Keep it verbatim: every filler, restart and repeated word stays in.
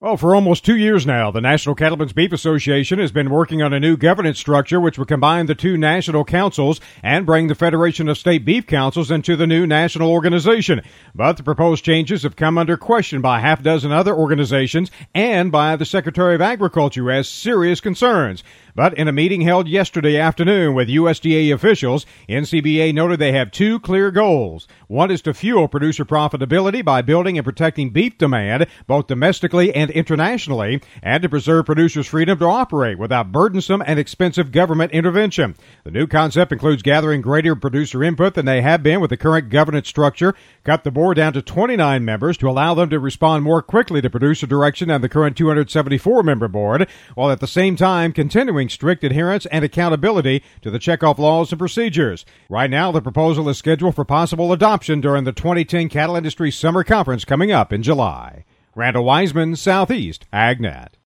Well, for almost two years now, the National Cattlemen's Beef Association has been working on a new governance structure which would combine the two national councils and bring the Federation of State Beef Councils into the new national organization. But the proposed changes have come under question by a half dozen other organizations and by the Secretary of Agriculture, who has serious concerns. But in a meeting held yesterday afternoon with U S D A officials, N C B A noted they have two clear goals. One is to fuel producer profitability by building and protecting beef demand, both domestically and internationally, and to preserve producers' freedom to operate without burdensome and expensive government intervention. The new concept includes gathering greater producer input than they have been with the current governance structure, cut the board down to twenty-nine members to allow them to respond more quickly to producer direction than the current two hundred seventy-four member board, while at the same time continuing strict adherence and accountability to the checkoff laws and procedures. Right now, the proposal is scheduled for possible adoption during the twenty ten Cattle Industry Summer Conference coming up in July. Randall Wiseman, Southeast AgNet.